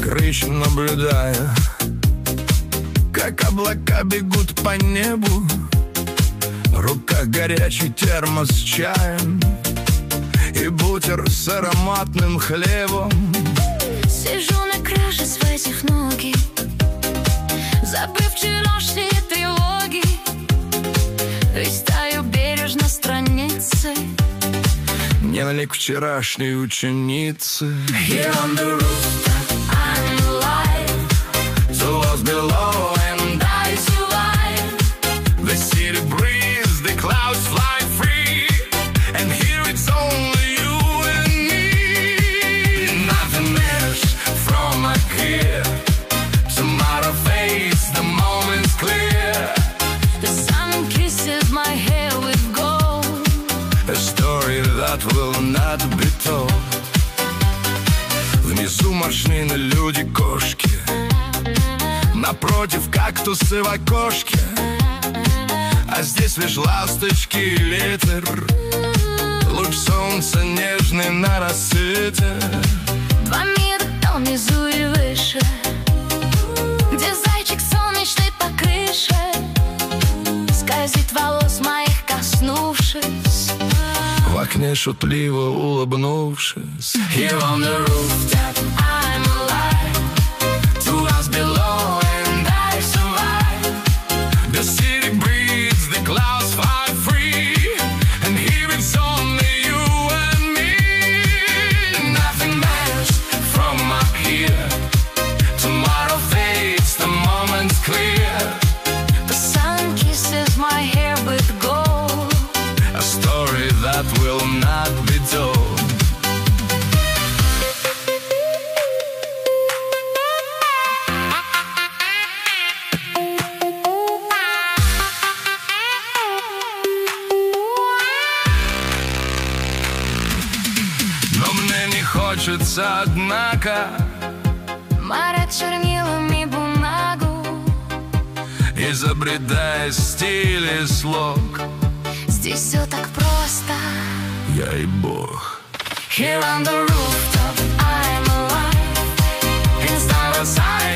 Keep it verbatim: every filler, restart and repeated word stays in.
крыше наблюдая, как облака бегут по небу. В руках горячий термос с чаем и бутер с ароматным хлебом. Сижу на крыше своих ноги, забыв вчерашние тревоги, листаю бережно страницы дневник вчерашней ученицы. Here on the rooftop, I'm alive. The walls below and I survive. The city breathes, the clouds fly free, and here it's only you and me. Nothing matters from up here. Tomorrow fades, the moment's clear. The sun kisses my hair with gold. A story that will not be told. Внизу морщины, люди, кошки, напротив кактусы в окошке, а здесь лишь ласточки и ветер, луч солнца нежный на рассвете. Два мира там внизу и выше, где зайчик солнечный по крыше скользит волос моих, коснувшись, в окне шутливо улыбнувшись. Here on the rooftop, I'm alive. Two hours below and I survive. The city breathes, the clouds fly free, and here it's only you and me. Nothing matters from up here. Tomorrow fades, the moment's clear. The sun kisses my hair with gold. A story that will not be told. Но мне не хочется, однако, марать чернилами бумагу, изобретая стиль и слог. Здесь все так просто. Я и Бог. Here on the rooftop, I'm alive. Inside outside